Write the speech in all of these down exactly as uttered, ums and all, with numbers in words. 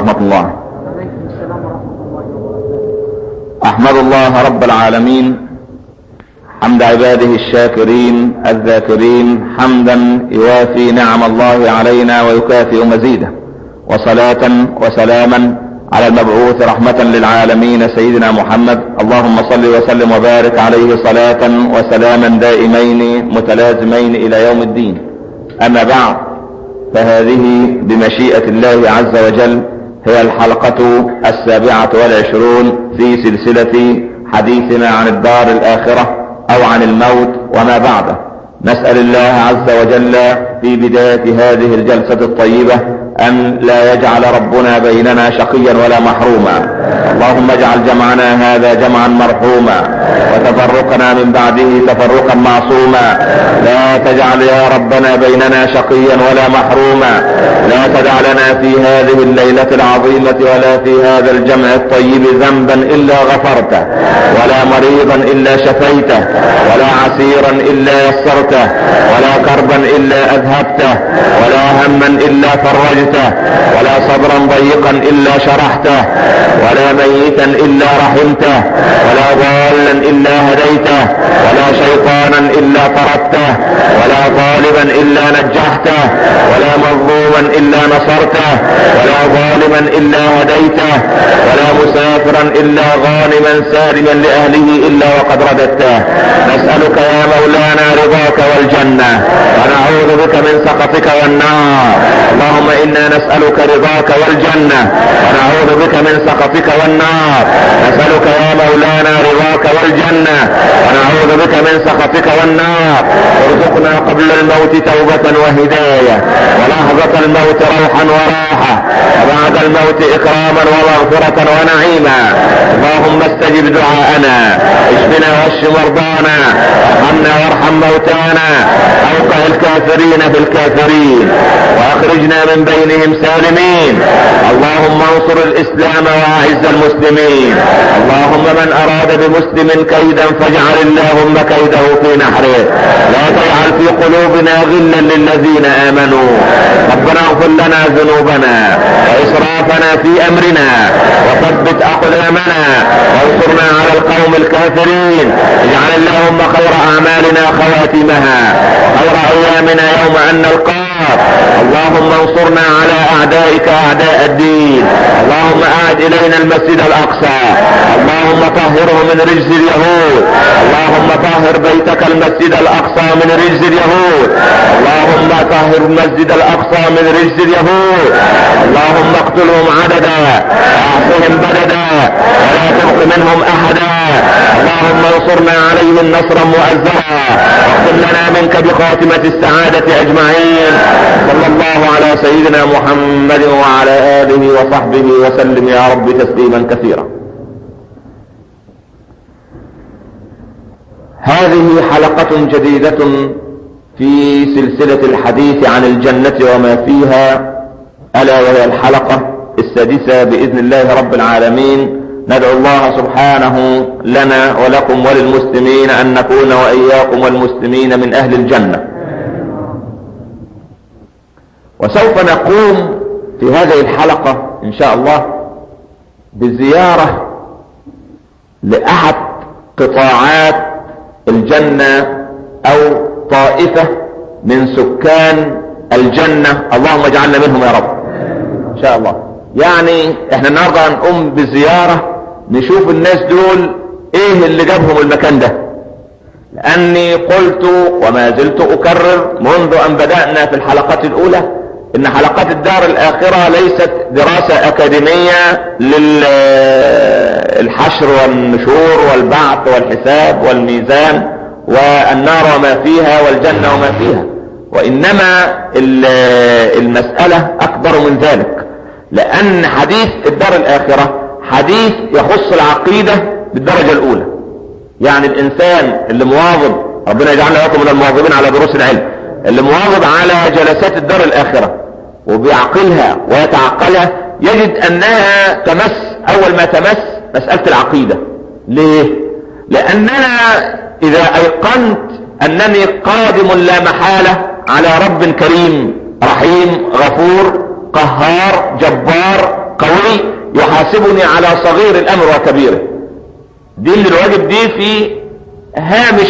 ورحمة الله. وعليكم السلام ورحمة الله وبركاته. أحمد الله رب العالمين حمد عباده الشاكرين الذاكرين، حمدا يوافي نعم الله علينا ويكافئ مزيده، وصلاة وسلاما على المبعوث رحمة للعالمين سيدنا محمد. اللهم صل وسلم وبارك عليه صلاة وسلاما دائمين متلازمين إلى يوم الدين. أما بعد، فهذه بمشيئة الله عز وجل هي الحلقة السابعة والعشرون في سلسلة حديثنا عن الدار الآخرة أو عن الموت وما بعده. نسأل الله عز وجل في بداية هذه الجلسة الطيبة أن لا يجعل ربنا بيننا شقيا ولا محروما. اللهم اجعل جمعنا هذا جمعا مرحوما، وتفرقنا من بعده تفرقا معصوما. لا تجعل يا ربنا بيننا شقيا ولا محروما. لا تدع لنا في هذه الليلة العظيمة ولا في هذا الجمع الطيب ذنبا إلا غفرته، ولا مريضا إلا شفيته، ولا عسيرا إلا يسرته، ولا كربا إلا أذهبته، ولا هما إلا فرجته، ولا صبرا ضيقا إلا شرحته، ولا ميتا إلا رحمته، ولا ضالا إلا هديته، ولا شيطانا إلا طردته، ولا ظالما إلا نجحته، ولا مظلوما إلا نصرته، ولا ظالما إلا هديته، ولا مسافرا إلا غانما سالما لأهله إلا وقد رددته. نسألك يا مولانا رضاك والجنة، ونعوذ بك من سخطك والنار. اللهم إنا نسألك رضاك والجنة، ونعوذ بك من سخطك والنار. نسألك يا مولانا رضاك والجنة، ونعوذ بك من سخطك والنار. ارزقنا قبل الموت توبة وهداية، ولحظة الموت روحا وراحة، وبعد الموت إكراما ومغفرة ونعيما. اللهم استجب دعاءنا، اشفنا واشف مرضانا، ارحمنا وارحم موتانا، اوقع الكافرين في الكافرين، واخرجنا من بينهم سالمين. اللهم انصر الاسلام واعز المسلمين. اللهم من اراد بمسلم كيدا فاجعل اللهم كيده في نحره. لا تجعل في قلوبنا غلا للذين امنوا. ربنا اغفر لنا ذنوبنا واسرافنا في امرنا، وثبت اقدامنا، وانصرنا على القوم الكافرين. اجعل اللهم خير اعمالنا خواتمها، خير ايامنا يوم ان نلقاك. اللهم انصرنا على اعدائك اعداء الدين. اللهم اعد الينا المسجد الاقصى، اللهم طهره من رجز اليهود. اللهم طهر بيتك المسجد الاقصى من رجز اليهود. اللهم طهر المسجد الاقصى من رجز اليهود. اللهم اقتلهم عددا واعصهم بددا، ولا تبق منهم احدا. اللهم انصرنا عليهم نصرا مؤزرا، واختم لنا منك بخاتمة السعادة اجمعين. صلى الله على سيدنا محمد وعلى آله وصحبه وسلم يا رب تسليما كثيرا. هذه حلقة جديدة في سلسلة الحديث عن الجنة وما فيها، ألا وهي الحلقة السادسة بإذن الله رب العالمين. ندعو الله سبحانه لنا ولكم وللمسلمين أن نكون وإياكم والمسلمين من أهل الجنة. وسوف نقوم في هذه الحلقة إن شاء الله بزيارة لأحد قطاعات الجنة أو طائفة من سكان الجنة. اللهم اجعلنا منهم يا رب إن شاء الله. يعني احنا النهاردة هنقوم بزيارة نشوف الناس دول ايه اللي جابهم المكان ده، لاني قلت وما زلت اكرر منذ ان بدأنا في الحلقات الاولى ان حلقات الدار الاخرة ليست دراسة اكاديمية للحشر والنشور والبعث والحساب والميزان والنار وما فيها والجنة وما فيها، وانما المسألة اكبر من ذلك، لان حديث الدار الاخرة حديث يخص العقيدة بالدرجة الاولى. يعني الانسان اللي مواظب، ربنا يجعلنا لكم من المواظبين على دروس العلم، اللي مواظب على جلسات الدار الاخرة وبيعقلها ويتعقلها، يجد انها تمس اول ما تمس مسألة العقيدة. ليه؟ لاننا اذا ايقنت انني قادم لا محالة على رب كريم رحيم غفور قهار جبار قوي يحاسبني على صغير الامر وكبيره. دي اللي الواجب دي في هامش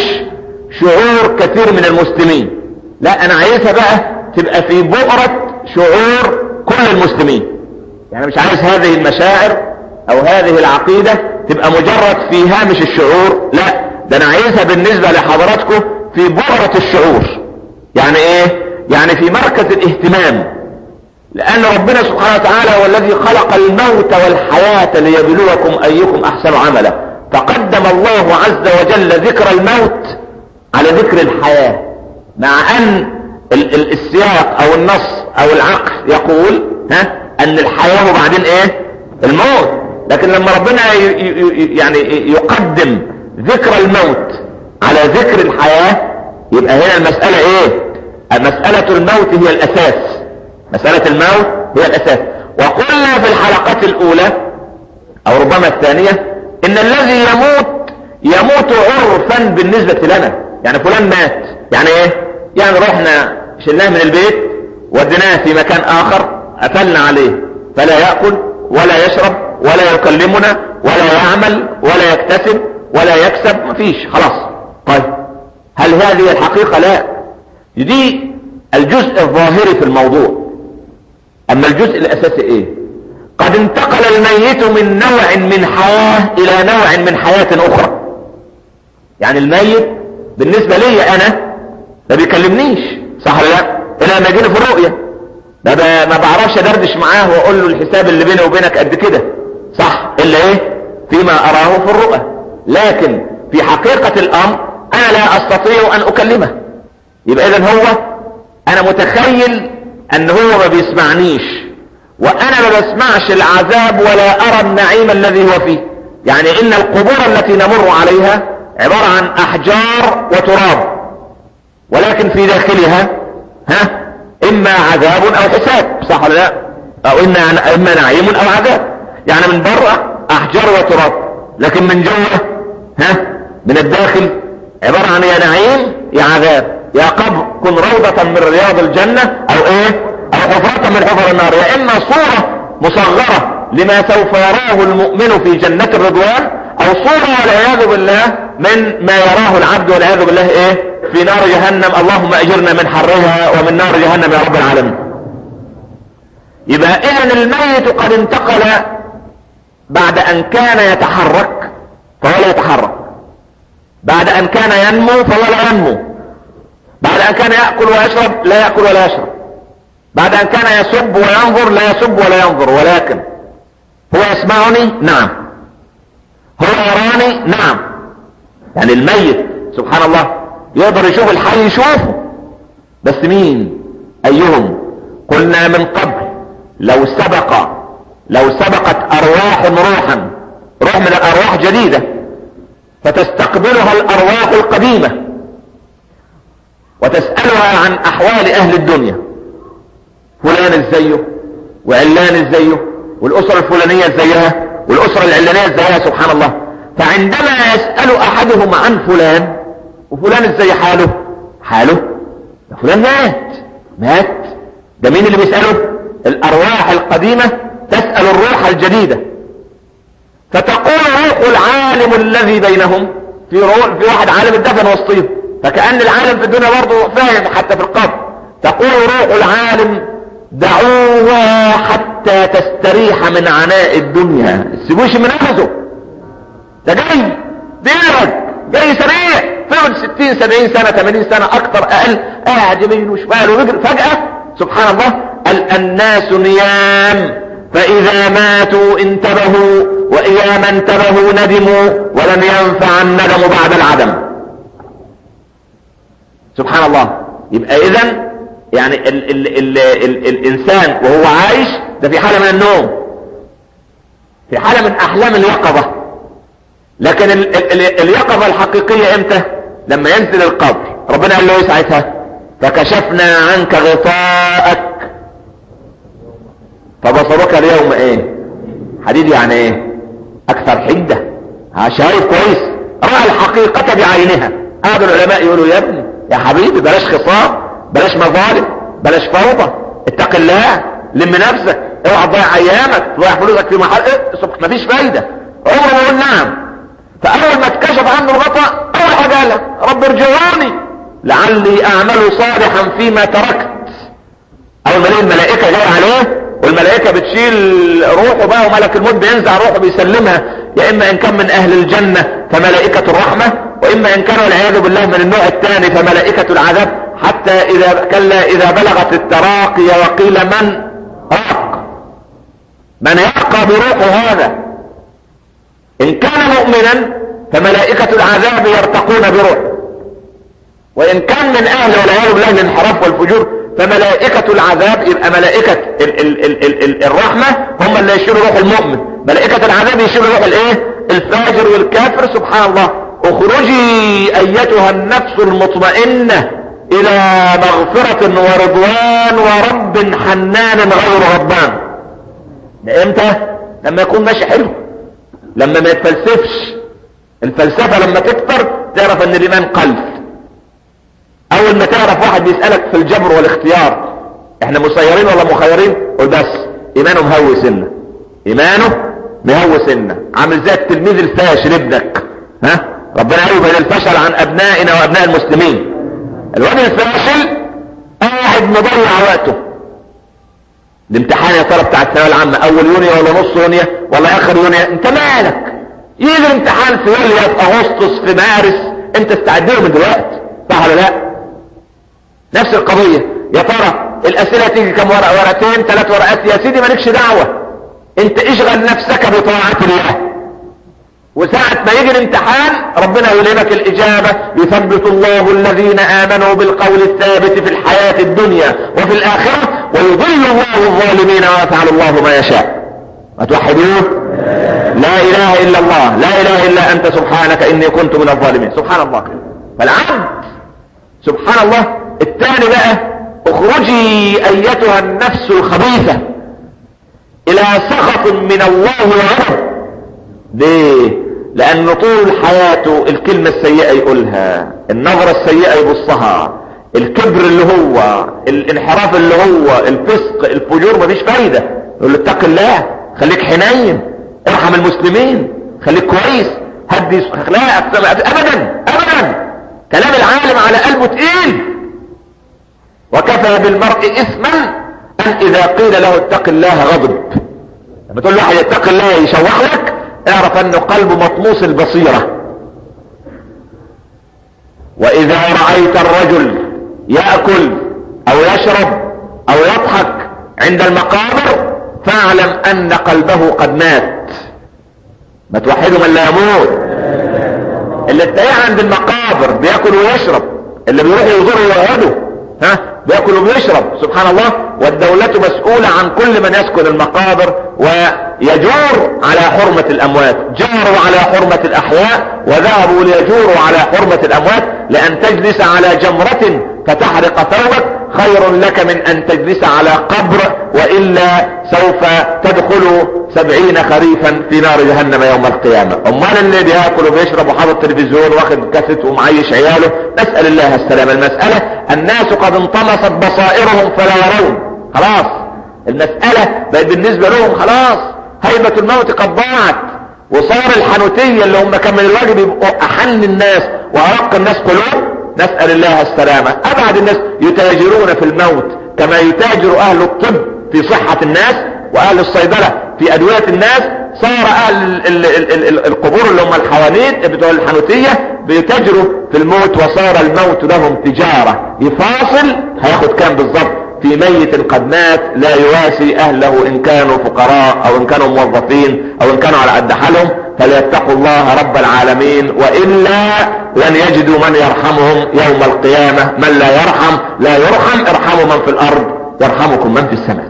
شعور كثير من المسلمين. لا انا عايزها بقى تبقى في بؤرة شعور كل المسلمين. يعني مش عايز هذه المشاعر او هذه العقيدة تبقى مجرد في هامش الشعور، لا ده انا عايزها بالنسبة لحضراتكم في بؤرة الشعور. يعني ايه؟ يعني في مركز الاهتمام، لان ربنا سبحانه وتعالى هو الذي خلق الموت والحياة ليبلوكم ايكم احسن عملا. فقدم الله عز وجل ذكر الموت على ذكر الحياة، مع ان ال ال السياق او النص او العقل يقول ها ان الحياة وبعدين ايه؟ الموت. لكن لما ربنا ي ي يعني يقدم ذكر الموت على ذكر الحياة، يبقى هنا المسألة ايه؟ مسألة الموت هي الاساس. مسألة الموت هي الاساس. وقلنا في الحلقات الاولى او ربما الثانية ان الذي يموت يموت عرفا بالنسبة لنا. يعني فلان مات، يعني ايه؟ يعني رحنا شلناه من البيت وديناه في مكان اخر، قفلنا عليه فلا يأكل ولا يشرب ولا يكلمنا ولا يعمل ولا يكتسب ولا يكسب، مفيش، خلاص. طيب هل هذه الحقيقة؟ لا، دي الجزء الظاهري في الموضوع. اما الجزء الاساسي ايه؟ قد انتقل الميت من نوع من حياة الى نوع من حياة اخرى. يعني الميت بالنسبة لي انا ما بيكلمنيش، صح ولا لا؟ الا لما يجيني في الرؤية ما بعرفش ادردش معاه واقول له الحساب اللي بيني وبينك قد كده، صح؟ الا ايه؟ فيما اراه في الرؤى. لكن في حقيقة الامر انا لا استطيع ان اكلمه. يبقى اذا هو انا متخيل ان هو ما بيسمعنيش، وانا ما بسمعش العذاب ولا ارى النعيم الذي هو فيه. يعني ان القبور التي نمر عليها عبارة عن احجار وتراب، ولكن في داخلها ها اما عذاب او حساب، صح ولا لا؟ او اما اما نعيم او عذاب. يعني من بره احجار وتراب، لكن من جوه ها من الداخل عبارة عن يا نعيم يا عذاب. يا قبر كن روضة من رياض الجنة او ايه؟ او حفرة من حفر النار. يا اما صورة مصغرة لما سوف يراه المؤمن في جنة الرضوان، او صورة والعياذ بالله من ما يراه العبد والعياذ بالله ايه؟ في نار جهنم. اللهم اجرنا من حرها ومن نار جهنم يا رب العالمين. يبقى اذن الميت قد انتقل بعد ان كان يتحرك فهو لا يتحرك، بعد ان كان ينمو فهو لا ينمو، بعد ان كان يأكل ويشرب لا يأكل ولا يشرب، بعد ان كان يسب وينظر لا يسب ولا ينظر. ولكن هو يسمعني؟ نعم. هو يراني؟ نعم. يعني الميت سبحان الله يقدر يشوف الحي، يشوفه، بس مين؟ ايهم؟ قلنا من قبل لو سبق لو سبقت ارواح روحا، روح من الارواح جديدة فتستقبلها الارواح القديمة وتسألها عن احوال اهل الدنيا، فلان ازايه وعلان ازايه والاسرة الفلانية ازايها والاسرة العلانية ازايها، سبحان الله. فعندما يسأل احدهم عن فلان وفلان ازاي حاله حاله ده فلان مات مات ده مين اللي بيسأله؟ الارواح القديمة تسأل الروح الجديدة، فتقول روح العالم الذي بينهم. في روح في واحد عالم اتدفن وسطيهم، فكأن العالم في الدنيا برضه فاهم حتى في القبر. تقول روح العالم دعوها حتى تستريح من عناء الدنيا، سيبوش من نفسه، ده جاي بيرد جاي سريع فوق ستين سبعين سنة ثمانين سنة اكتر اقل، قاعد يمين وشمال ويجري. فجأة سبحان الله الناس نيام، فاذا ماتوا انتبهوا واذا ما انتبهوا ندموا ولم ينفع الندم بعد العدم. سبحان الله. يبقى اذا يعني ال ال ال ال الانسان وهو عايش ده في حالة من النوم، في حالة من احلام اليقظة. لكن ال ال ال اليقظة الحقيقية امتى؟ لما ينزل القبر. ربنا قال له ايه ساعتها؟ فكشفنا عنك غطاءك فبصرك اليوم ايه؟ حديد. يعني ايه؟ اكثر حدة، شايف كويس، رأى الحقيقة بعينها. هذا العلماء يقولوا يا ابني يا حبيبي بلاش خصام، بلاش مظالم، بلاش فوضى، اتق الله، لم نفسك، اوعى تضيع ايامك، تضيع فلوسك في محل ايه؟ مفيش فايده، عمره ما يقول نعم. فاول ما اتكشف عنه الغطاء اول حاجه قالها رب ارجعوني لعلي اعمل صالحا فيما تركت. اول ما لقي الملائكه جايه عليه والملائكه بتشيل روحه بقى وملك الموت بينزع روحه بيسلمها، يا اما ان كان من اهل الجنه فملائكه الرحمه، واما ان كان والعياذ بالله من النوع الثاني فملائكه العذاب. حتى اذا كلا اذا بلغت التراقي وقيل من راق، من يرقى بروحه هذا. ان كان مؤمنا فملائكه العذاب يرتقون بروحه، وان كان من اهل والعياذ بالله الانحراف والفجور فملائكة العذاب يبقى ملائكة ال ال ال ال ال الرحمة هم اللي يشيلوا روح المؤمن، ملائكة العذاب يشيلوا روح الايه؟ الفاجر والكافر. سبحان الله. اخرجي ايتها النفس المطمئنة الى مغفرة ورضوان ورب حنان غير غضبان. ده امتى؟ لما يكون ماشي حلو، لما ما يتفلسفش. الفلسفة لما تكتر تعرف ان الايمان قلب. اول ما تعرف واحد بيسألك في الجبر والاختيار احنا مسيرين ولا مخيرين، قول بس ايمانه مهوي سنة، ايمانه مهوي سنة. عامل زي التلميذ الفاشل ابنك، ها ربنا يعوض الفشل عن ابنائنا وابناء المسلمين. الواد الفاشل قاعد مضيع وقته. الامتحان يا ترى بتاع الثانويه العامه اول يونيو ولا نص يونيو ولا اخر يونيو؟ انت مالك؟ يجي الامتحان في يوليو في اغسطس في مارس، انت استعد له من دلوقتي، صح ولا لا؟ نفس القضيه. يا ترى الاسئله تيجي كم ورقه؟ ورقتين ثلاث ورقات؟ يا سيدي مالكش دعوه، انت اشغل نفسك بطاعه الله. وساعة ما يجي الامتحان ربنا يلهمك الإجابة. يثبت الله الذين آمنوا بالقول الثابت في الحياة الدنيا وفي الآخرة ويضل الله الظالمين ويفعل الله ما يشاء. ما توحدوه؟ لا إله إلا الله، لا إله إلا أنت سبحانك إني كنت من الظالمين. سبحان الله. فالعبد سبحان الله. الثاني بقى اخرجي أيتها النفس الخبيثة إلى سخط من الله وغضب. ليه؟ لأنه طول حياته الكلمة السيئة يقولها، النظرة السيئة يبصها، الكبر اللي هو، الانحراف اللي هو، الفسق، الفجور، مفيش فايدة. يقول له اتق الله، خليك حنين، ارحم المسلمين، خليك كويس، هدي اخلاقك. ابدا ابدا. كلام العالم على قلبه تقيل. وكفى بالمرء اثما ان اذا قيل له اتق الله غضب. لما تقول واحد اتق الله يشوح لك، اعرف انه قلبه مطموس البصيرة. واذا رأيت الرجل يأكل او يشرب او يضحك عند المقابر فاعلم ان قلبه قد مات. ما توحدوا من لا يموت. اللي تلاقيه عند المقابر بيأكل ويشرب، اللي بيروح يزور ويقعدوا ها بيأكل وبيشرب، سبحان الله. والدولة مسؤولة عن كل من يسكن المقابر ويجور على حرمة الأموات. جاروا على حرمة الأحياء وذهبوا ليجوروا على حرمة الأموات. لأن تجلس على جمرة فتحرق ثوبك خير لك من أن تجلس على قبر، وإلا سوف تدخل سبعين خريفا في نار جهنم يوم القيامة. أمال اللي بيأكل وبيشرب وحاطط تلفزيون واخد كاسيت ومعيش عياله، نسأل الله السلامة. المسألة الناس قد انطمست بصائرهم فلا يرون. خلاص المسألة بقت بالنسبة لهم خلاص هيبة الموت قد ضاعت. وصار الحنوتية اللي هم كان من الواجب يبقوا أحن الناس وأرق الناس قلوب، نسأل الله السلامة. أبعد الناس يتاجرون في الموت كما يتاجر أهل الطب في صحة الناس وأهل الصيدلة في أدوية الناس. صار أهل ال ال ال ال القبور اللي هم الحوانيت بتوع الحنوتية بيتاجروا في الموت، وصار الموت لهم تجارة. يفاصل هياخد كام بالضبط في ميت قد مات لا يواسي أهله إن كانوا فقراء أو إن كانوا موظفين أو إن كانوا على قد حالهم. فليتقوا الله رب العالمين، وإلا لن يجدوا من يرحمهم يوم القيامة. من لا يرحم لا يرحم. ارحموا من في الأرض يرحمكم من في السماء.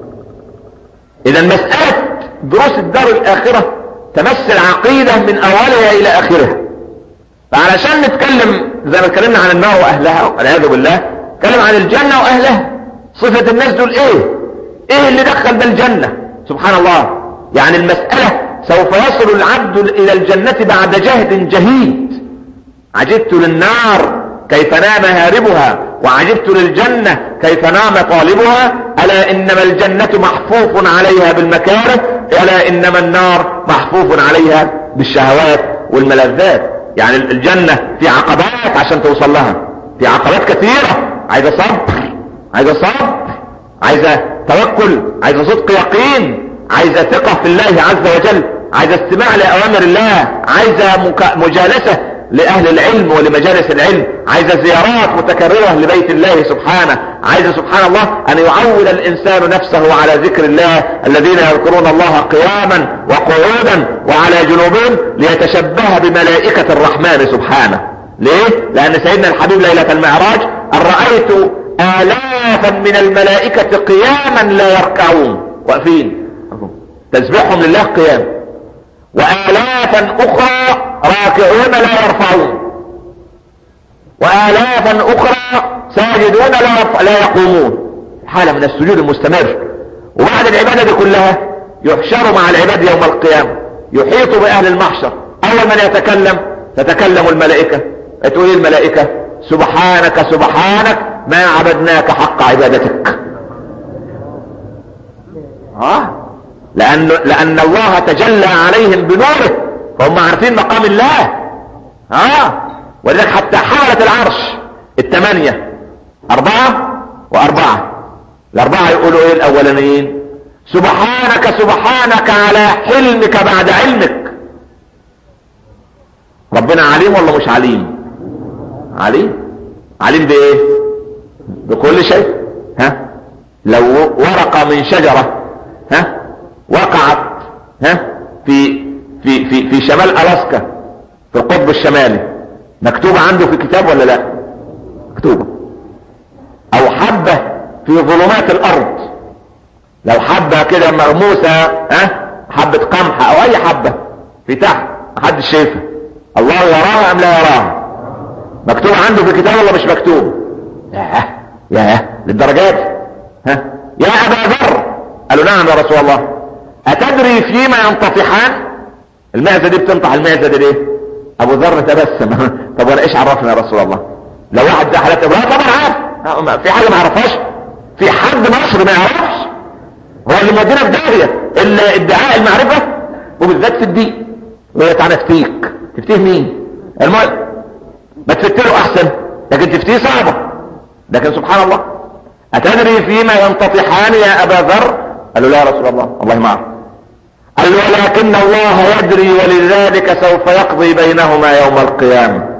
إذا مسألة دروس الدار الآخرة تمثل عقيدة من أولها إلى آخرها. فعلشان نتكلم زي ما اتكلمنا عن النار وأهلها والعياذ بالله، نتكلم عن الجنة وأهلها. صفة الناس دول إيه؟ إيه اللي دخل ده الجنة؟ سبحان الله. يعني المسألة سوف يصل العبد إلى الجنة بعد جهد جهيد. عجبت للنار كيف نام هاربها، وعجبت للجنة كيف نام طالبها. ألا إنما الجنة محفوف عليها بالمكاره، ألا إنما النار محفوف عليها بالشهوات والملذات. يعني الجنة في عقبات عشان توصل لها، في عقبات كثيرة، عايزة صبر، عايزة صبر، عايزة توكل، عايزة صدق يقين، عايزة ثقة في الله عز وجل، عايزة استماع لأوامر الله، عايزة مجالسة لأهل العلم ولمجالس العلم، عايزة زيارات متكررة لبيت الله سبحانه، عايزة سبحان الله أن يعود الإنسان نفسه على ذكر الله، الذين يذكرون الله قياما وقعودا وعلى جنوبهم ليتشبه بملائكة الرحمن سبحانه. ليه؟ لأن سيدنا الحبيب ليلة المعراج أن رأيت آلافا من الملائكة قياما لا يركعون، واقفين تسبحهم لله قيام، وآلافا أخرى راكعون لا يرفعون، وآلافا أخرى ساجدون لا, يرفع لا يقومون، حالة من السجود المستمر. وبعد العبادة دي كلها يحشر مع العباد يوم القيامة، يحيط بأهل المحشر. أول من يتكلم تتكلم الملائكة، تقول الملائكة سبحانك سبحانك ما عبدناك حق عبادتك. اه لأن, لأن الله تجلى عليهم بنوره، فهم عارفين مقام الله. اه ولذلك حتى حملة العرش الثمانية أربعة وأربعة، الأربعة يقولوا إيه الأولانيين؟ سبحانك سبحانك على حلمك بعد علمك. ربنا عليم ولا مش عليم؟ عليم. عليم بإيه؟ بكل شيء. ها لو ورقة من شجرة ها وقعت ها في في في في شمال ألاسكا في القطب الشمالي، مكتوبة عنده في كتاب ولا لا؟ مكتوبة. او حبة في ظلمات الارض، لو حبة كده مرموسة ها حبة قمح او اي حبة في تحت محدش شايفها، الله يراها ام لا يراها؟ مكتوب عنده في كتاب ولا مش مكتوب؟ ياه ياه للدرجات. ها يا ابا ذر، قالوا نعم يا رسول الله، اتدري فيما ينطفحان؟ المعزة دي بتنطح المعزة دي ليه؟ ابو ذر تبسم طب وانا ايش عرفنا يا رسول الله؟ لو واحد ده حالات ابراهيم طبعا عارف، في حاجة ما عرفهاش؟ في حد مصر ما يعرفش؟ هو اللي مودينا في داهية الا ادعاء المعرفة، وبالذات في الدين. يقول لك انا افتيك، تفتيه مين؟ المهم ما تفتله احسن، لكن تفتيه صعبة. لكن سبحان الله، اتدري فيما ينطفحان يا ابا ذر؟ قالوا لا يا رسول الله والله ما اعرف. قال ولكن الله يدري ولذلك سوف يقضي بينهما يوم القيامة.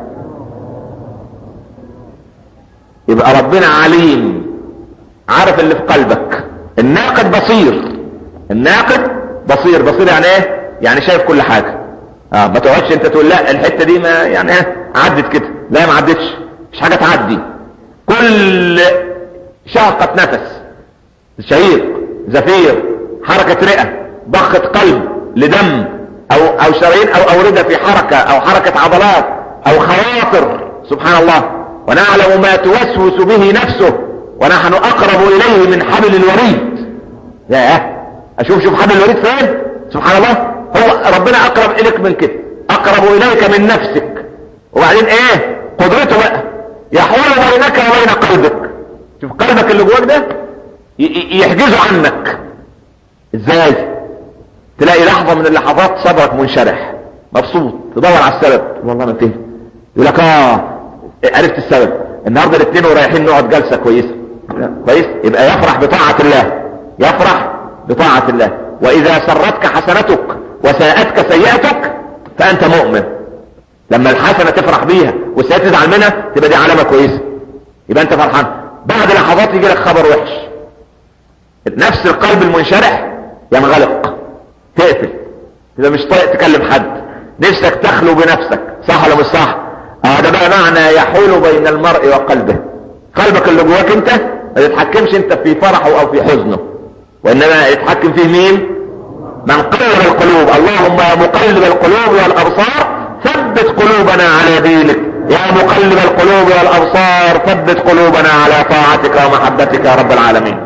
يبقى ربنا عليم، عارف اللي في قلبك. الناقد بصير، الناقد بصير. بصير يعني ايه؟ يعني شايف كل حاجة. اه ما تقعدش انت تقول لا الحتة دي ما يعني اه عدت كده، لا ما عدتش، مش حاجة تعدي. كل شهقة نفس، شهيق، زفير، حركة رئة، ضخة قلب لدم او او شرايين او اوردة في حركة او حركة عضلات او خواطر، سبحان الله. ونعلم ما توسوس به نفسه ونحن اقرب اليه من حبل الوريد. ياه اشوف شوف حبل الوريد فين؟ سبحان الله. هو ربنا اقرب اليك من كده، اقرب اليك من نفسك. وبعدين ايه قدرته بقى؟ يحول بينك وبين قلبك. شوف قلبك اللي جواك ده يحجزه عنك ازاي؟ تلاقي لحظة من اللحظات صدرك منشرح مبسوط، تدور على السبب، والله ما فيه. يقول لك اه عرفت السبب، النهارده الاثنين ورايحين نقعد جلسة كويسة كويس. يبقى يفرح بطاعة الله، يفرح بطاعة الله. واذا سرتك حسنتك وساءتك سيئتك فانت مؤمن. لما الحسنة تفرح بيها والسيئة تزعل منها تبقى دي علامة كويسة، يبقى انت فرحان. بعد لحظات يجي لك خبر وحش، نفس القلب المنشرح ينغلق، تقفل، تبقى مش طايق تكلم حد، نفسك تخلو بنفسك، صح ولا مش صح؟ اه ده بقى معنى يحول بين المرء وقلبه. قلبك اللي جواك انت ما تتحكمش انت في فرحه او في حزنه، وانما يتحكم فيه مين؟ من قلب القلوب. اللهم يا مقلب القلوب والابصار ثبت قلوبنا على دينك، يا مقلب القلوب والابصار ثبت قلوبنا على طاعتك ومحبتك يا رب العالمين.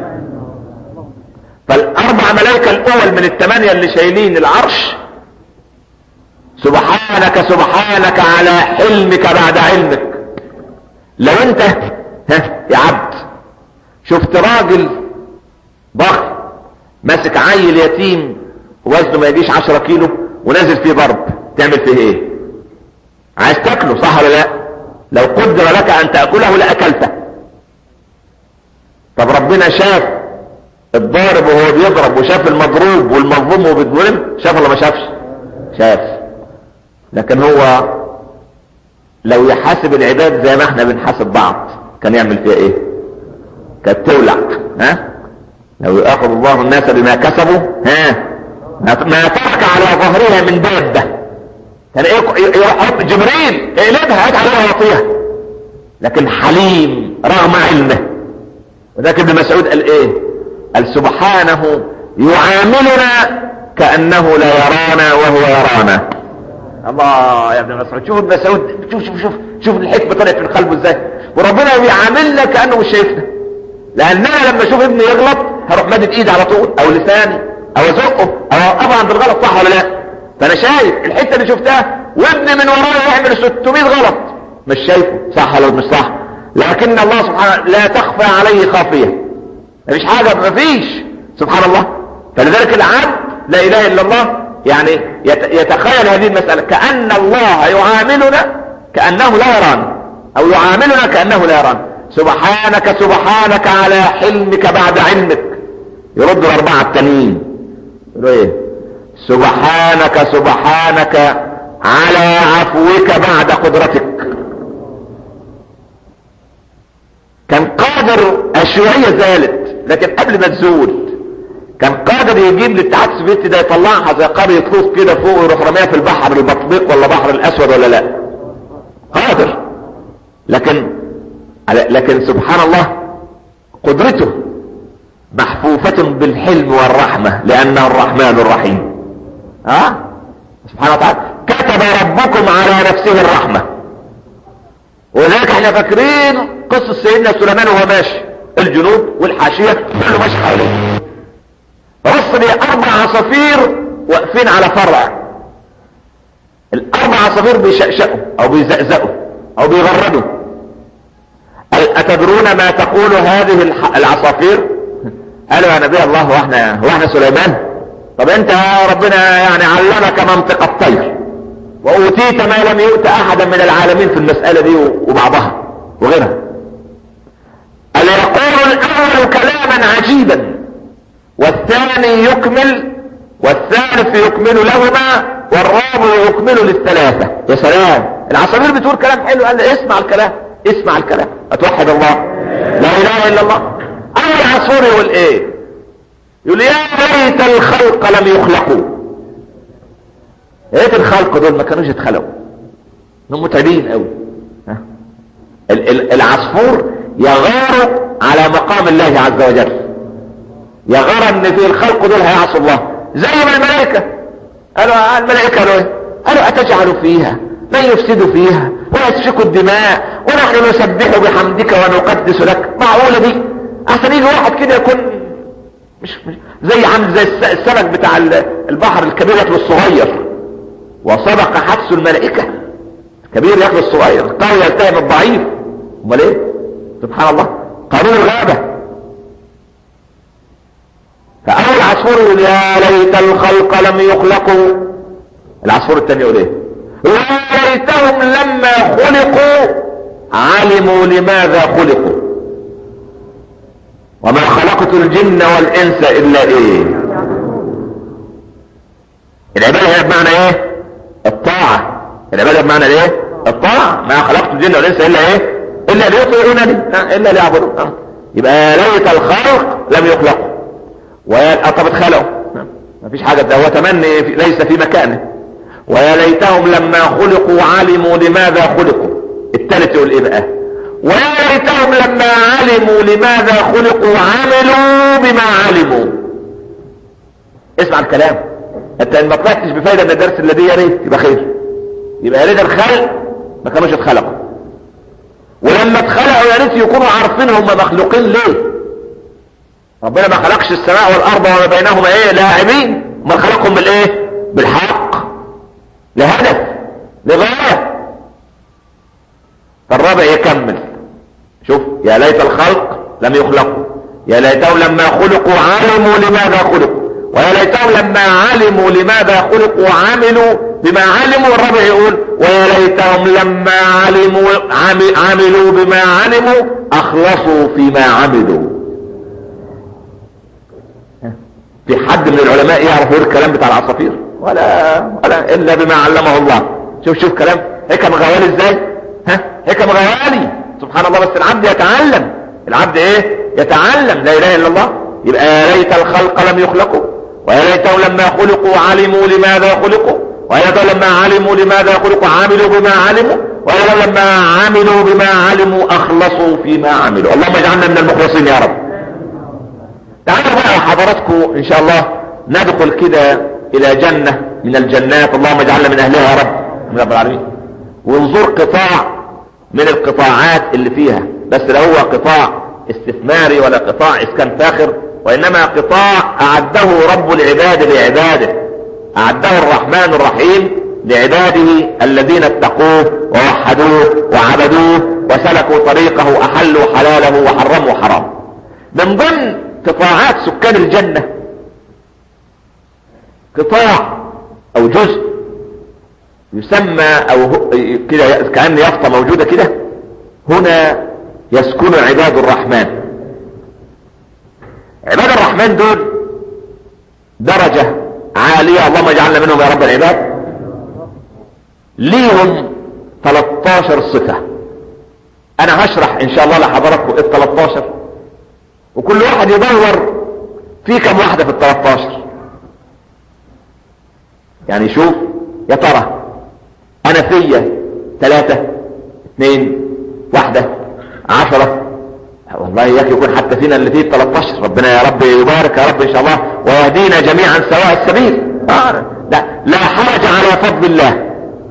فالاربع ملائكة الاول من الثمانية اللي شايلين العرش سبحانك سبحانك على حلمك بعد علمك. لو انت ها يا عبد شفت راجل ضخم ماسك عيل يتيم وزنه ما يجيش عشرة كيلو ونازل فيه ضرب، تعمل فيه ايه؟ عايز تاكله صح ولا لا؟ لو قدر لك ان تاكله لاكلته. طب ربنا شاف الضارب وهو بيضرب وشاف المضروب والمظلوم وهو بيتظلم، شاف ولا ما شافش؟ شاف. لكن هو لو يحاسب العباد زي ما احنا بنحاسب بعض كان يعمل فيها ايه؟ كانت تولع. ها لو ياخذ الله الناس بما كسبوا ها ما ترك على ظهرها من دابه كان يروح جبريل اقلبها هات عليها وطيها. لكن حليم رغم علمه. وذاك ابن مسعود قال ايه؟ قال سبحانه يعاملنا كأنه لا يرانا وهو يرانا. الله يا ابن مسعود، شوف ابن مسعود، شوف شوف شوف شوف الحكمه طلعت من قلبه ازاي. وربنا بيعاملنا كأنه مش شايفنا، لان انا لما اشوف ابني يغلط هروح مادد ايدي على طول او لساني او ازقه او اوقفه عند الغلط، صح ولا لا؟ فانا شايف الحته اللي شفتها وابني من ورايا يعمل ستمائة غلط مش شايفه، صح ولا مش صح؟ لكن الله سبحانه لا تخفى عليه خافيه، مفيش حاجه مفيش سبحان الله. فلذلك العبد لا اله الا الله يعني يتخيل هذه المساله كأن الله يعاملنا كأنه لا يرانا او يعاملنا كأنه لا يرانا. سبحانك سبحانك على حلمك بعد علمك. يرد الاربعه التانيين يقولوا ايه؟ سبحانك سبحانك على عفوك بعد قدرتك. كان قادر الشيوعية زالت، لكن قبل ما تزول كان قادر يجيب الاتحاد السوفيتي ده يطلعها زي قرية لوط كده فوق ويروح رميها في البحر البطبيق ولا بحر الاسود ولا لا؟ قادر. لكن لكن سبحان الله قدرته محفوفة بالحلم والرحمة لانه الرحمن الرحيم. ها أه؟ سبحانه وتعالى كتب ربكم على نفسه الرحمة. ولذلك احنا فاكرين قصة سيدنا سليمان وهو ماشي الجنود والحاشية كله ماشي حواليه، بص لي اربع عصافير واقفين على فرع. الاربع عصافير بيشقشقوا او بيزقزقوا او بيغردوا. اتدرون ما تقول هذه العصافير؟ قالوا يا نبي الله هو احنا هو احنا سليمان؟ طب انت يا ربنا يعني علمك منطق الطير واوتيت ما لم يؤت احدا من العالمين في المسألة دي وبعضها وغيرها. قال يقول الاول كلاما عجيبا والثاني يكمل والثالث يكمل لهما والرابع يكمل للثلاثة. يا سلام، العصافير بتقول كلام حلو. قال لي اسمع الكلام اسمع الكلام اتوحد الله لا اله الا الله. اول عصفور يقول ايه؟ يقول يا ليت الخلق لم يخلقوا. يا ريت الخلق دول ما كانوش اتخلقوا، انهم متعبين قوي. العصفور يغار على مقام الله عز وجل، يغار ان في الخلق دول هيعصوا الله زي ما الملائكه قالوا. الملائكه قالوا ايه؟ قالوا اتجعل فيها من يفسد فيها ويسفك الدماء ونحن نسبح بحمدك ونقدس لك. معقوله دي؟ احسن يجي واحد كده يكون مش, مش زي عامل زي السمك بتاع البحر الكبير ياكل الصغير، وصدق حدس الملائكه كبير ياكل الصغير، قوي يلتهم الضعيف. امال ايه؟ سبحان الله، قانون الغابه. فاول عصفور يقول يا ليت الخلق لم يخلقوا. العصفور الثاني يقول ايه؟ يا ليتهم لما خلقوا علموا لماذا خلقوا وما خلقت الجن والانس الا ايه؟ العباده هي بمعنى ايه؟ الطاعه. العباده بمعنى ايه؟ الطاعه. ما خلقت الجن والانس الا ايه؟ الا ليطيعونني، الا ليعبدون. يبقى ليت الخلق لم يخلقوا ويا طب اتخلقوا ما فيش حاجه، ده هو تمني ليس في مكانه. ويا ليتهم لما خلقوا علموا لماذا خلقوا. الثالث يقول ايه بقى؟ ويا ليتهم لما علموا لماذا خلقوا عملوا بما علموا. اسمع الكلام، انت ان ما طلعتش بفايده من الدرس الذي يا ريت يبقى خير. يبقى يا ريت الخلق ما كانوش اتخلقوا، ولما اتخلقوا يا ريت يكونوا عارفين هم مخلوقين ليه. ربنا ما خلقش السماء والارض وما بينهما ايه لاعبين، ما خلقهم بالايه؟ بالحق، لهدف، لغايه. فالرابع يكمل يا ليت الخلق لم يخلقوا، يا ليتهم لما خلقوا علموا لماذا خلقوا، ويا ليتهم لما علموا لماذا خلقوا عملوا بما علموا. والرابع يقول ويا ليتهم لما علموا عملوا بما علموا اخلصوا فيما عملوا. في حد من العلماء يعرف يقول الكلام بتاع العصافير؟ ولا ولا الا بما علمه الله. شوف شوف كلام حكم غوالي ازاي، ها حكم غوالي سبحان الله. بس العبد يتعلم، العبد ايه يتعلم لا اله الا الله. يبقى يا ليت الخلق لم يخلقوا، ويا ليتهم لما خلقوا علموا لماذا خلقوا، ويا ليتهم لما علموا لماذا خلقوا عملوا بما علموا، ويا ليتهم لما عملوا بما علموا اخلصوا فيما عملوا. اللهم اجعلنا من المخلصين يا رب. تعالوا بقى حضراتكم ان شاء الله ندخل كده الى جنة من الجنات، اللهم اجعلنا من اهلها يا رب من رب العالمين، ونزور قطاع من القطاعات اللي فيها، بس لا هو قطاع استثماري ولا قطاع اسكان فاخر، وانما قطاع اعده رب العباد لعباده، اعده الرحمن الرحيم لعباده الذين اتقوه ووحدوه وعبدوه وسلكوا طريقه، احلوا حلاله وحرموا حرام. من ضمن قطاعات سكان الجنة قطاع او جزء يسمى او كده كأن يافطة موجودة كده، هنا يسكن عباد الرحمن. عباد الرحمن دول درجة عالية، اللهم اجعلنا منهم يا رب العباد. ليهم تلتاشر صفة، انا هشرح ان شاء الله لحضراتكم ال تلتاشر، وكل واحد يدور في كم واحدة في ال تلتاشر. يعني شوف يا ترى انا فيا ثلاثة اثنين واحدة عشرة، والله ياك يكون حتى فينا اللي فيه تلتاشر. ربنا يا رب يبارك يا رب ان شاء الله ويهدينا جميعا سواء السبيل. آه لا لا حرج على فضل الله.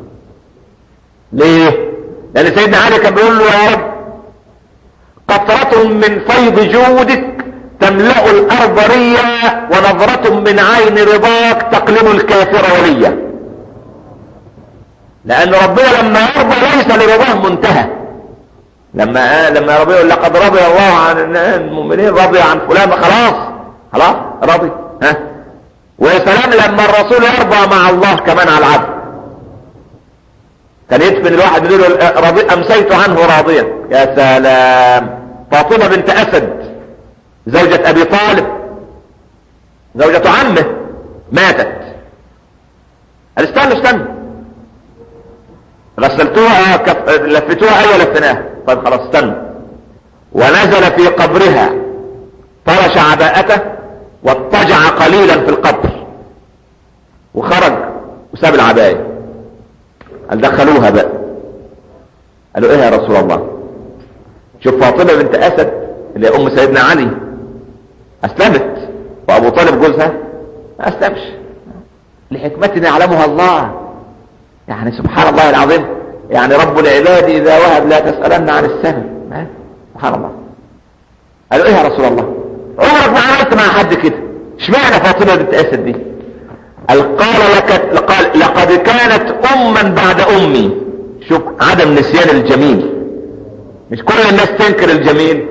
ليه؟ لان سيدنا علي كان بيقول له يا رب قطرة من فيض جودك تملأ الارض ريا، ونظرة من عين رضاك تقلب الكافر وليا. لان ربنا لما يرضى ليس لرضاه منتهى. لما لما ربنا يقول لقد رضي الله عن المؤمنين رضي عن فلان، خلاص خلاص رضي. ها ويا سلام لما الرسول يرضى مع الله كمان على العبد. كان يدفن الواحد يقول له رضي امسيت عنه راضيا. يا سلام. فاطمة بنت اسد زوجة ابي طالب زوجة عمه ماتت. قال استنى استنى غسلتوها كف... لفتوها ايوه لفناها. طيب خلاص استنى. ونزل في قبرها فرش عباءته واضطجع قليلا في القبر وخرج وساب العباية. قال دخلوها بقى. قالوا ايه يا رسول الله؟ شوف فاطمة بنت اسد اللي هي ام سيدنا علي اسلمت، وابو طالب جوزها ما اسلمش لحكمة يعلمها الله. يعني سبحان الله العظيم. يعني رب العباد اذا وهب لا تسألن عن السبب. سبحان الله. قالوا ايه يا رسول الله؟ عمرك ما عملت مع حد كده، اشمعنى فاطمة بنت اسد دي؟ قال قال لك قال لقد كانت اما بعد امي. شوف عدم نسيان الجميل. مش كل الناس تنكر الجميل،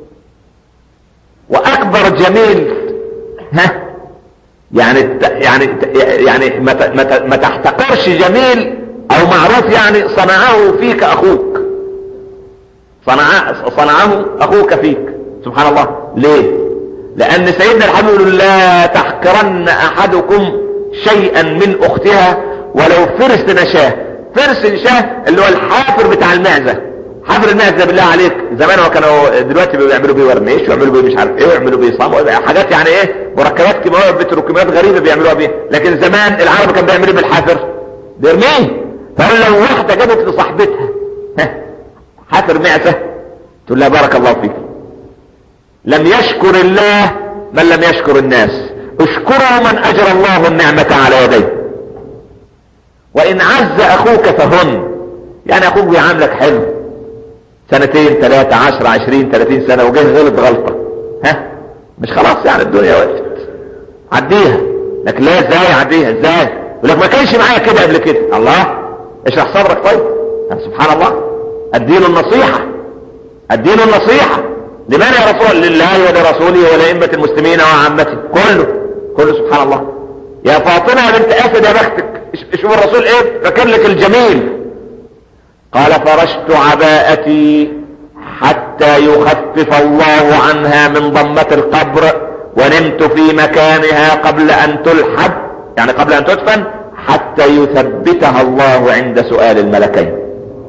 واكبر جميل ها يعني يعني يعني ما ما تحتقرش جميل او معروف، يعني صنعه فيك اخوك، صنع صنعه اخوك فيك. سبحان الله. ليه؟ لان سيدنا الحبيب لا تحقرن احدكم شيئا من اختها ولو فرس نشاه. فرس نشاه اللي هو الحافر بتاع المعزة. حافر المعزة بالله عليك زمان وكانوا دلوقتي بيعملوا بيه ورنيش ويعملوا بيه مش عارف ايه ويعملوا بيه صام حاجات يعني ايه مركبات كيماويه بتروكيماويات غريبه بيعملوها بيه. لكن زمان العرب كان بيعملوا بالحافر بيرميه. فقال لو واحده جابت لصاحبتها حافر معزة تقول لها بارك الله فيك. لم يشكر الله من لم يشكر الناس. اشكروا من اجرى الله النعمة على يديه. وان عز اخوك فهن. يعني اخوك بيعاملك حلو سنتين ثلاثة عشر عشرين ثلاثين سنة وجاي غلط غلطة، ها مش خلاص يعني الدنيا وقفت عديها. لكن لا ازاي عديها ازاي؟ يقول لك ما كانش معايا كده قبل كده. الله اشرح صدرك طيب. سبحان الله. اديله النصيحة الدين النصيحة. لمن يا رسول؟ لله ولرسوله ولأئمة المسلمين وعامته، كله كله سبحان الله. يا فاطمة يا بنت اسد يا بختك، شوف الرسول ايه فكر لك الجميل. قال فرشت عباءتي حتى يخفف الله عنها من ضمة القبر، ونمت في مكانها قبل ان تلحد، يعني قبل ان تدفن، حتى يثبتها الله عند سؤال الملكين.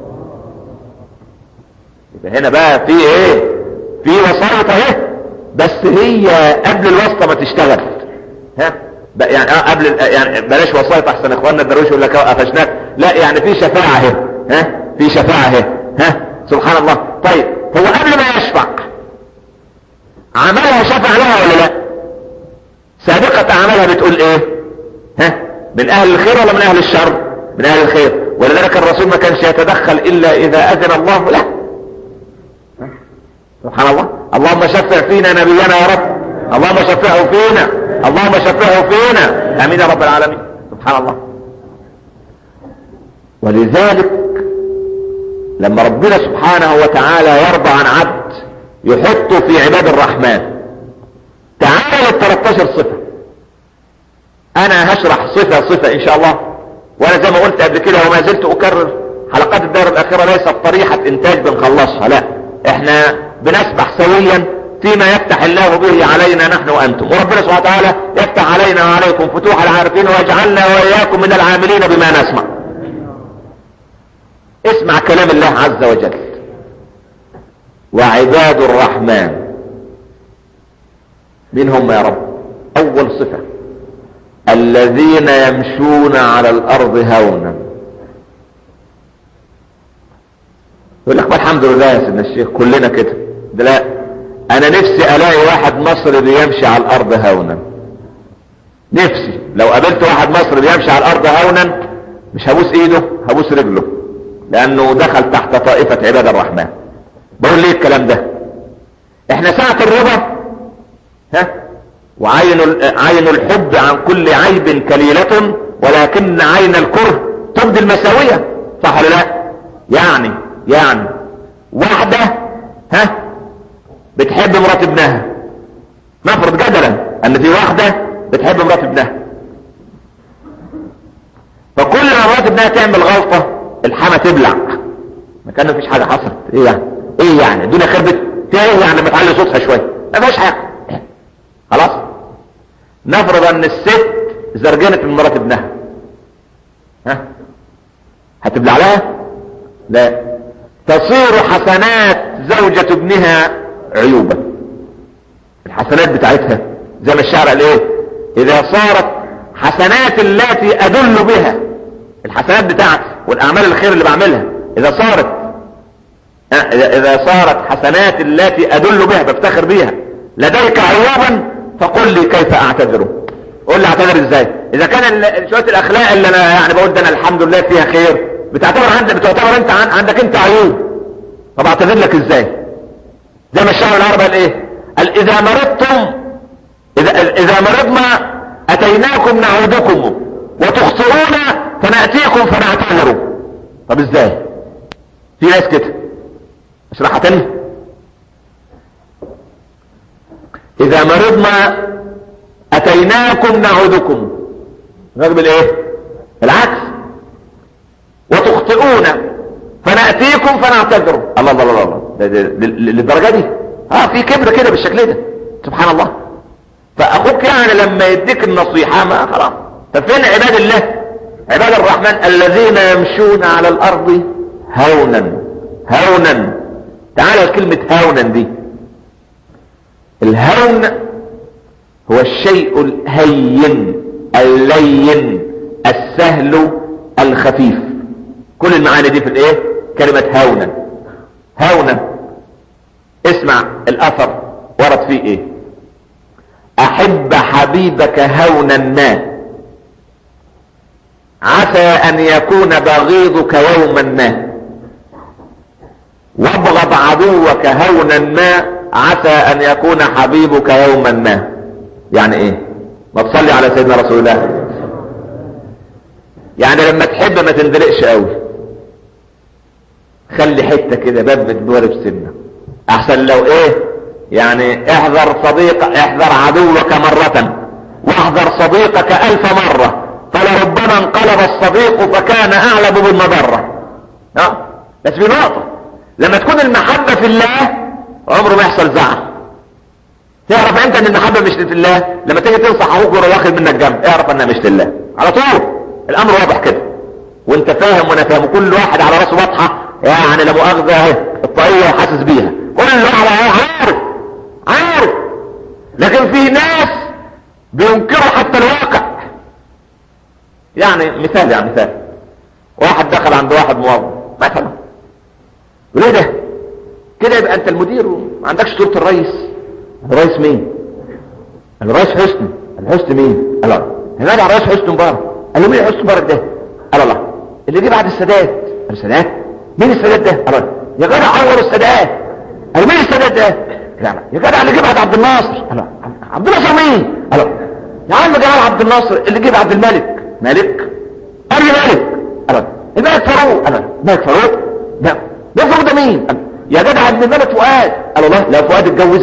يبقى هنا بقى في ايه؟ في وساطة اهي، بس هي قبل الواسطة ما تشتغل. ها يعني اه قبل يعني بلاش وساطة احسن اخواننا الدرويش يقول لك قفشناك، لا يعني في شفاعة اهي، ها في شفاعة اهي، ها سبحان الله. طيب هو قبل ما يشفع عملها شفع لها ولا لا؟ سابقة اعمالها بتقول ايه؟ ها من اهل الخير ولا من اهل الشر؟ من اهل الخير. ولذلك الرسول ما كانش يتدخل الا اذا اذن الله له. سبحان الله. اللهم شفع فينا نبينا يا رب، اللهم شفعه فينا، اللهم شفعه فينا، امين يا رب العالمين. سبحان الله. ولذلك لما ربنا سبحانه وتعالى يرضى عن عبد يحطه في عباد الرحمن، تعالى للثلاث عشر صفة. انا هشرح صفة صفة ان شاء الله، وانا زي ما قلت قبل كده وما زلت اكرر، حلقات الدار الاخيرة ليست طريحة انتاج بنخلصها، لا احنا بنسبح سويا فيما يفتح الله به علينا نحن وانتم، وربنا سبحانه وتعالى يفتح علينا وعليكم فتوح العارفين، ويجعلنا واياكم من العاملين بما نسمع. اسمع كلام الله عز وجل. وعباد الرحمن مين هم يا رب؟ اول صفة الذين يمشون على الارض هونا. يقول لك الحمد لله يا سيدنا الشيخ كلنا كده، ده لا، انا نفسي الاقي واحد مصري بيمشي على الارض هونا. نفسي لو قابلت واحد مصري بيمشي على الارض هونا مش هبوس ايده، هبوس رجله، لانه دخل تحت طائفة عباد الرحمن. بقول ليه الكلام ده؟ احنا ساعة الرضا ها وعين عين الحب عن كل عيب كليلة، ولكن عين الكره تبدي المساوية، صح ولا لا؟ يعني يعني واحدة ها بتحب مرات ابنها، نفرض جدلا ان في واحدة بتحب مرات ابنها، فكل ما مرات ابنها تعمل غلطة الحما تبلع، ما كان مفيش حاجة حصلت. ايه يعني؟ ايه يعني الدنيا خربت؟ فيها ايه يعني لما تعلي صوتها شوية؟ ما فيهاش حاجة، خلاص. نفرض ان الست زرجنت من مرات ابنها، ها هتبلع لها؟ لا، تصير حسنات زوجة ابنها عيوبا. الحسنات بتاعتها زي ما الشعر قال ايه؟ اذا صارت حسنات التي ادل بها، الحسنات بتاعتي والاعمال الخير اللي بعملها اذا صارت اذا صارت حسنات التي ادل بها بفتخر بيها لديك عيوبا فقل لي كيف اعتذر. قول لي اعتذر ازاي؟ اذا كان شوية الاخلاق اللي انا يعني بقول ده انا الحمد لله فيها خير بتعتبر عندك بتعتبر انت عندك انت عيوب، طب اعتذر لك ازاي؟ زي ما الشعر العربي قال ايه؟ قال اذا مرضتم اذا اذا مرضنا اتيناكم نعودكم وتخطئون فناتيكم فنعتذر. طب ازاي؟ في ناس كده. اشرحها تاني. اذا مرضنا اتيناكم نعودكم، نقبل ايه؟ العكس. وتخطئون فنأتيكم فنعتذر. الله الله الله الله، للدرجة دي؟ اه في كبر كده بالشكل ده، سبحان الله. فاخوك يعني لما يديك النصيحة ما خلاص. ففين عباد الله عباد الرحمن الذين يمشون على الارض هونا هونا؟ تعالى كلمة هونا دي. الهون هو الشيء الهين اللين السهل الخفيف، كل المعاني دي في الايه؟ كلمة هونا. هونا اسمع الاثر ورد فيه ايه؟ احب حبيبك هونا ما عسى ان يكون بغيضك يوما ما، وابغض عدوك هونا ما عسى ان يكون حبيبك يوما ما. يعني ايه؟ ما تصلي على سيدنا رسول الله. يعني لما تحب ما تندلقش قوي، خلي حته كده باب بتدور بسنه، احسن لو ايه يعني احذر صديق احذر عدوك مرة واحذر صديقك الف مرة، فلربما انقلب الصديق فكان اعلم بالمضرة. اه بس في نقطة، لما تكون المحبة في الله عمره ما يحصل زعل. تعرف انت ان المحبة مش في الله لما تيجي تنصح اخوك ويروح واخد منك جنب، اعرف انها مش لله على طول. الامر واضح كده وانت فاهم وانا فاهم، كل واحد على راسه واضحة يعني لا مؤاخذة اهي الطاقية وحاسس بيها، كل واحد عارف عارف. لكن في ناس بينكروا حتى الواقع. يعني مثال يعني مثال واحد دخل عند واحد موظف مثلا، يقول ايه ده كده يبقى انت المدير وما عندكش صورة الرئيس. الرئيس مين؟ الرئيس حسني. الحسني مين؟ قال له هنادي على الرئيس حسني مبارك. قال له مين حسني مبارك ده؟ قال الله اللي جه بعد السادات. السادات مين السادات ده؟ قال يا جدع عور السادات. قال مين السادات ده؟ لا يا جدع اللي جه بعد عبد الناصر. قال عبد الناصر مين؟ قال يا عم جمال عبد الناصر اللي جه بعد الملك. ملك؟ قال لي ملك. قال الملك فاروق. قال الملك فاروق ده ده فاروق ده مين؟ قال يا جدع ابن الملك فؤاد. قال الله لا فؤاد اتجوز.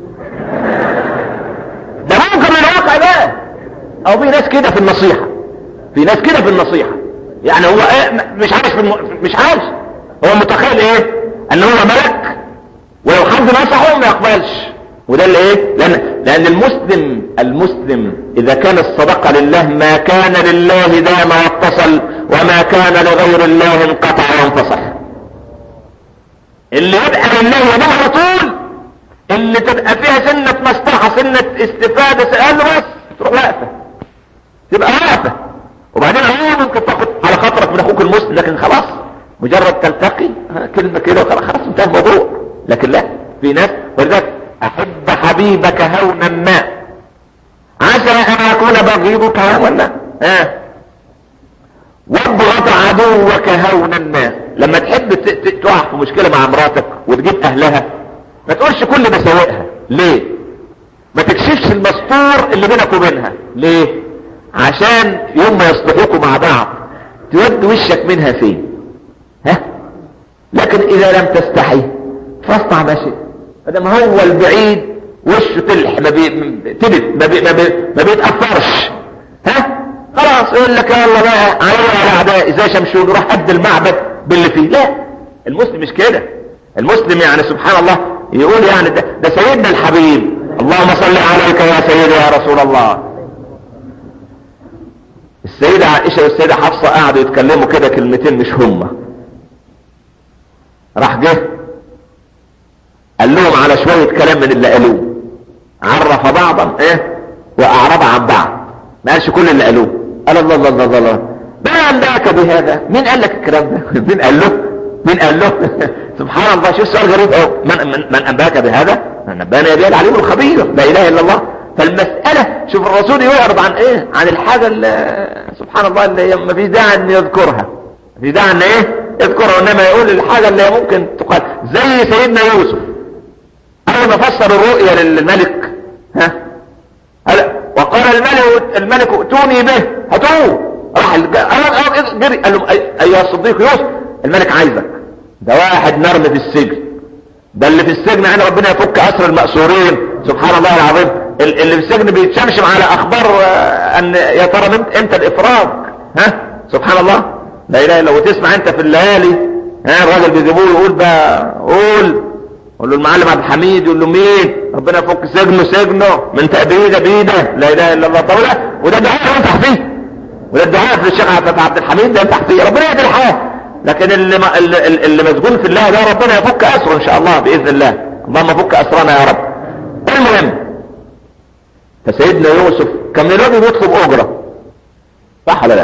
ده ممكن الواقع ده. او في ناس كده في النصيحة، في ناس كده في النصيحة يعني هو ايه مش عارف في الم... مش عارف هو متخيل ايه ان هو ملك ولو حد نصحه ما يقبلش. وده اللي ايه لان لان المسلم المسلم اذا كان الصدقة لله ما كان لله دام واتصل، وما كان لغير الله انقطع وانفصل. اللي يبقى لله ينام على طول، اللي تبقى فيها سنة مصلحة سنة استفادة قال له بس تروح واقفة تبقى واقفة. وبعدين هو ممكن تاخد على خاطرك من اخوك المسلم، لكن خلاص مجرد تلتقي كلمة كده وخلاص خلاص انتهى الموضوع. لكن لا في ناس ولذلك احب حبيبك هونا ما عسى ان اكون بغيضك هونا ها وابغض عدوك هونا ما. لما تحب تقع في مشكلة مع مراتك وتجيب اهلها ما تقولش كل مساوئها. ليه؟ ما تكشفش المستور اللي بينك وبينها. ليه؟ عشان يوم ما يصلحوكوا مع بعض تود وشك منها فين. ها لكن اذا لم تستحي فاصنع ما شئت. فدام هو البعيد وشه تلح ما بي تبت ما, بي... ما, بي... ما بيتأثرش ها خلاص يقول لك يلا بقى علينا على اعداء ازاي شمشون روح قد المعبد باللي فيه. لا المسلم مش كده. المسلم يعني سبحان الله يقول يعني ده, ده سيدنا الحبيب اللهم صل عليك يا سيدي يا رسول الله. السيدة عائشة والسيدة حفصة قعدوا يتكلموا كده كلمتين مش هما. راح جه قال لهم على شوية كلام من اللي قالوه، عرف بعضا ايه واعرض عن بعض، ما قالش كل اللي قالوه. قال الله الله الله الله ما انباك بهذا؟ مين قال لك الكلام ده؟ مين قال له؟ مين قال له؟ سبحان الله شو السؤال غريب اهو. من, من, من انباك بهذا؟ نبانا يا بيال عليم الخبير لا اله الا الله. فالمسألة شوف الرسول يعرض عن ايه عن الحاجة اللي سبحان الله اللي ما في داعي ان يذكرها، في داعي ان ايه يذكرها، انما يقول الحاجة اللي ممكن تقال. زي سيدنا يوسف اول ما فسر الرؤيا للملك ها وقال الملك الملك ائتوني به هاتوه. راح جري قال له ايها الصديق يوسف الملك عايزك. ده واحد مرمي في السجن، ده اللي في السجن يعني ربنا يفك اسر المأسورين سبحان الله العظيم. اللي في السجن بيتشمشم على اخبار ان يا ترى امتى الافراج ها سبحان الله لا اله الا. وتسمع انت في الليالي ها الراجل بيجيبوه يقول بقى قول قول له المعلم عبد الحميد يقول له مين ربنا يفك سجنه سجنه من تأبيده بيده لا اله الا الله. طب وده الدعاء ينفع فيه، وده الدعاء في الشيخ عبد الحميد ده ينفع فيه ربنا يهدي الحال. لكن اللي اللي, اللي مسجون في الله ده ربنا يفك اسره ان شاء الله باذن الله. اللهم فك اسرنا يا رب. المهم فسيدنا يوسف كان من الراجل يطلب اجره صح ولا لا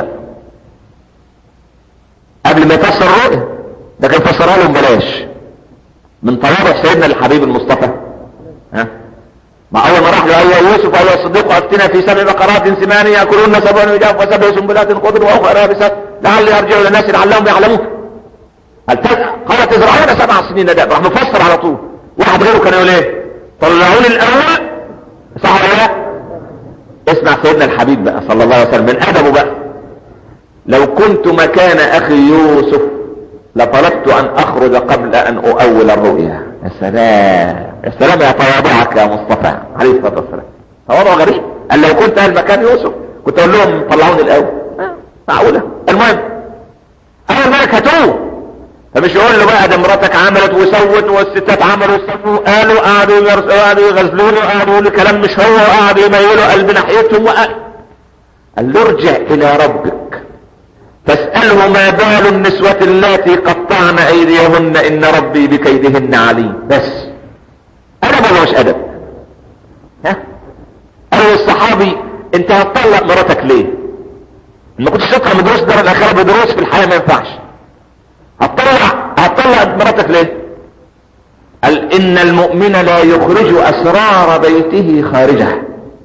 قبل ما يفسر الرؤيا؟ ده كان فسرها لهم بلاش من تواضع سيدنا الحبيب المصطفى. ها ما اول ما راح له ايها يوسف ايها الصديق افتنا في سبع بقرات سمان ياكلون سبع وجاف وسبع سنبلات خضر واخرى يابسات لعلي ارجع الى الناس لعلهم يعلمون. قال تزرعون سبع سنين دابا. راح مفسر على طول. واحد غيره كان يقول ايه طلعون الاول صح ولا لا؟ اسمع سيدنا الحبيب بقى صلى الله عليه وسلم من ادبه بقى. لو كنت مكان اخي يوسف لطلبت ان اخرج قبل ان اؤول الرؤيا. يا سلام يا سلام يا تواضعك يا مصطفى عليه الصلاه والسلام. تواضع غريب. قال لو كنت اهل مكان يوسف كنت اقول لهم طلعوني الاول. معقوله؟ المهم اول مالك هاتوه. فمش يقول له بقى ده مراتك عملت وسوت والستات عملوا وسووا قالوا قعدوا قعدوا يغزلوني وقعدوا يقولوا كلام مش هو وقعدوا يميلوا قلب ناحيتهم وقال قال له ارجع الى ربك فاسأله ما بال النسوة اللاتي قطعن ايديهن ان ربي بكيدهن عليم. بس انا ما مش ادب. ها قالوا الصحابي انت هتطلق مراتك ليه؟ ما كنتش تطلع من دروس دار الاخره بدروس في الحياه ما ينفعش. هتطلع هتطلق مراتك ليه؟ قال ان المؤمن لا يخرج اسرار بيته خارجه.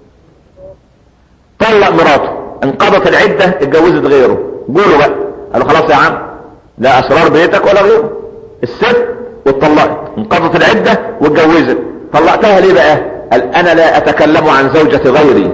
طلق مراته انقضت العده اتجوزت غيره قولوا بقى. قالوا خلاص يا عم لا اسرار بيتك ولا غيره. الست واتطلقت انقضت العده واتجوزت. طلقتها ليه بقى؟ قال انا لا اتكلم عن زوجة غيري.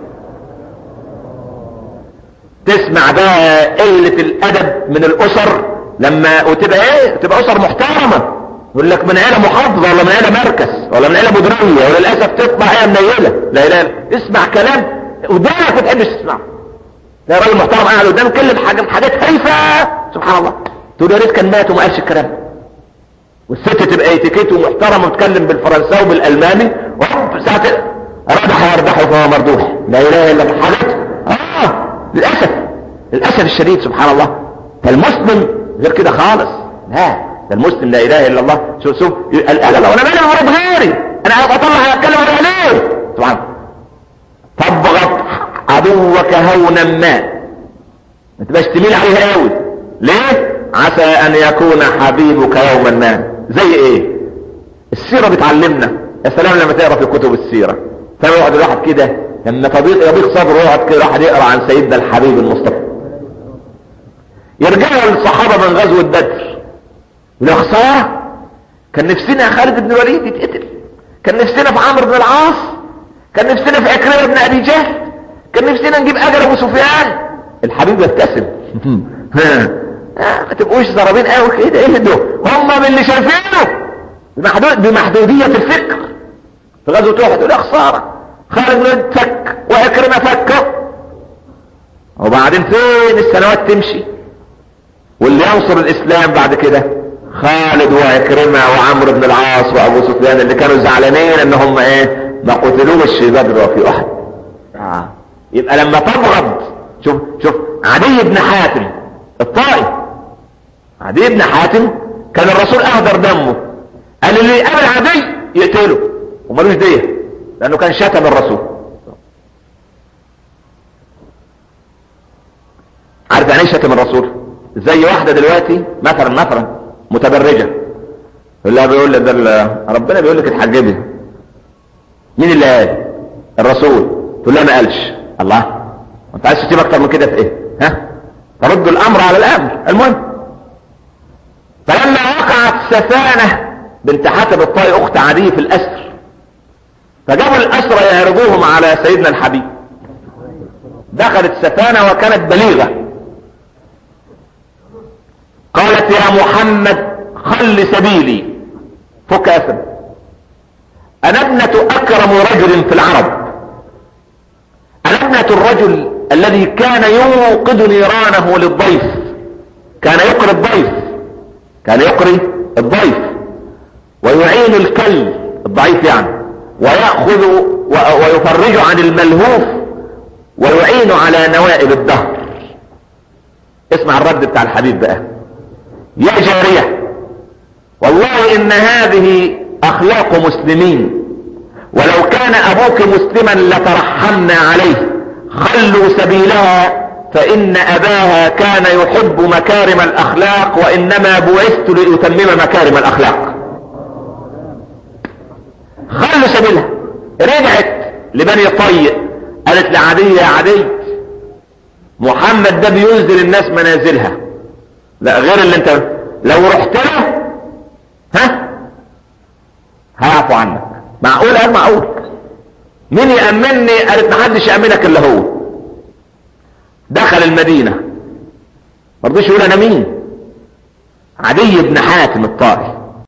تسمع بقى قلة الادب من الاسر لما وتبقى ايه تبقى اسر محترمة يقول لك من عيلة محافظة ولا من عيلة مركز ولا من عيلة مديرية وللاسف تطلع ايه منيلة. لا اله الا اسمع كلام قدامك ما تحبش تسمعه. لا راجل محترم قاعد قدام كلم حاجة حاجات هايفة سبحان الله تقول يا ريت كان مات وما قالش الكلام. والست تبقى اتيكيت ومحترمه وتتكلم بالفرنساوي وبالالماني وحب ساعه ردح يردح فهو مردوح. لا اله الا الله. حاجات اه للاسف للاسف الشديد سبحان الله. فالمسلم غير كده خالص. لا ده المسلم لا اله الا الله. شوف شوف انا لو انا مالي مرض غيري انا اطلع اتكلم عليه سبحان الله. تبغض عدوك هونا ما ما تبقاش تميل عليه قوي. ليه؟ عسى ان يكون حبيبك يوما ما. زي ايه؟ السيرة بتعلمنا. يا سلام لما تقرا في كتب السيرة فما يقعد الواحد كده لما تضيق يضيق صدره يقعد كده واحد يقرا عن سيدنا الحبيب المصطفى. يرجعوا للصحابة من غزوة بدر يقول يا خسارة كان نفسنا خالد بن الوليد يتقتل. كان نفسنا في عمرو بن العاص. كان نفسنا في عكرمة بن ابي جهل. كان نفسنا نجيب اجل ابو سفيان. الحبيب يبتسم ما تبقوش ضربين قوي كده اهدوا. هم من اللي شايفينه بمحدود بمحدودية الفكر. في غزوة احد تقول يا خسارة خالد بن الوليد فك وعكرمة فكه. وبعدين فين السنوات تمشي واللي ينصر الاسلام بعد كده خالد وعكرمة وعمرو بن العاص وابو سفيان اللي كانوا زعلانين ان هم ايه ما قتلوش في بدر وفي احد. آه. يبقى لما تبغض شوف شوف عدي بن حاتم الطائي. عدي بن حاتم كان الرسول اهدر دمه قال اللي يقابل عدي يقتله ومالوش ديه لانه كان شتم الرسول. عارف يعني ايه شتم الرسول؟ زي واحدة دلوقتي مثلا مثلا متبرجة يقول لها بيقول لك ده ربنا بيقول لك اتحجبي. مين اللي قال؟ الرسول. تقول لها ما قالش. الله انت عايز تسيب اكتر من كده في ايه؟ ها ترد الامر على الامر. المهم فلما وقعت سفانة بنت حاتم الطائي اخت عدي في الاسر فجابوا الاسرى يهربوهم على سيدنا الحبيب. دخلت سفانة وكانت بليغة قالت يا محمد خل سبيلي فك اسر. انا ابنة اكرم رجل في العرب. انا ابنة الرجل الذي كان يوقد نيرانه للضيف. كان يقري الضيف كان يقري الضيف ويعين الكل الضعيف يعني ويأخذ ويفرج عن الملهوف ويعين على نوائب الدهر. اسمع الرد بتاع الحبيب بقى. يا جارية والله ان هذه اخلاق مسلمين ولو كان ابوك مسلما لترحمنا عليه. خلوا سبيلها فان اباها كان يحب مكارم الاخلاق وانما بعثت لاتمم مكارم الاخلاق. خلوا سبيلها. رجعت لبني طيء قالت لعدي يا عدي محمد ده بينزل الناس منازلها. لا غير اللي انت لو رحت له ها هيعفو عنك. معقول؟ قال معقول. مين يأمنني؟ قالت محدش يأمنك الا هو. دخل المدينة مرضيش يقول انا مين. عدي بن حاتم الطائي